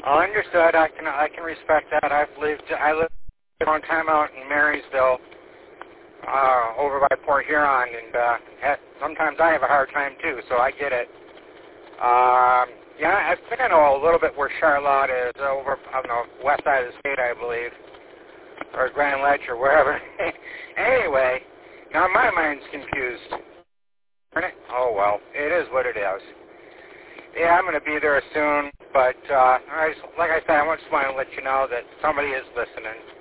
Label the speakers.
Speaker 1: Understood. I can respect that. I lived a long time out in Marysville, over by Port Huron, and sometimes I have a hard time too. So I get it. Yeah, I think I know a little bit where Charlotte is, over on the west side of the state, I believe, or Grand Ledge or wherever. Anyway, now my mind's confused. Oh well, it is what it is. Yeah, I'm going to be there soon, but like I said, I just want to let you know that somebody is listening.